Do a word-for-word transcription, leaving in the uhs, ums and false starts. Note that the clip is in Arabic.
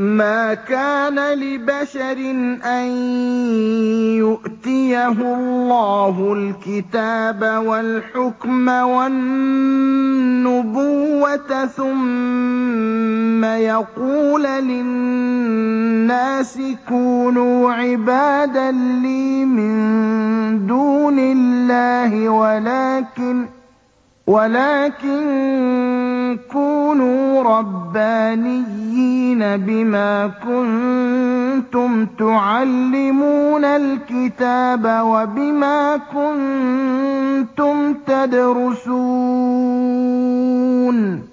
مَا كَانَ لِبَشَرٍ أَن يُؤْتِيَهُ اللَّهُ الْكِتَابَ وَالْحُكْمَ وَالنُّبُوَّةَ ثُمَّ يَقُولَ لِلنَّاسِ كُونُوا عِبَادًا لِّي مِن دُونِ اللَّهِ وَلَٰكِن وَلَٰكِن كُونُوا رَبَّانِيِّينَ بِمَا كُنتُمْ تُعَلِّمُونَ الْكِتَابَ وَبِمَا كُنتُمْ تَدْرُسُونَ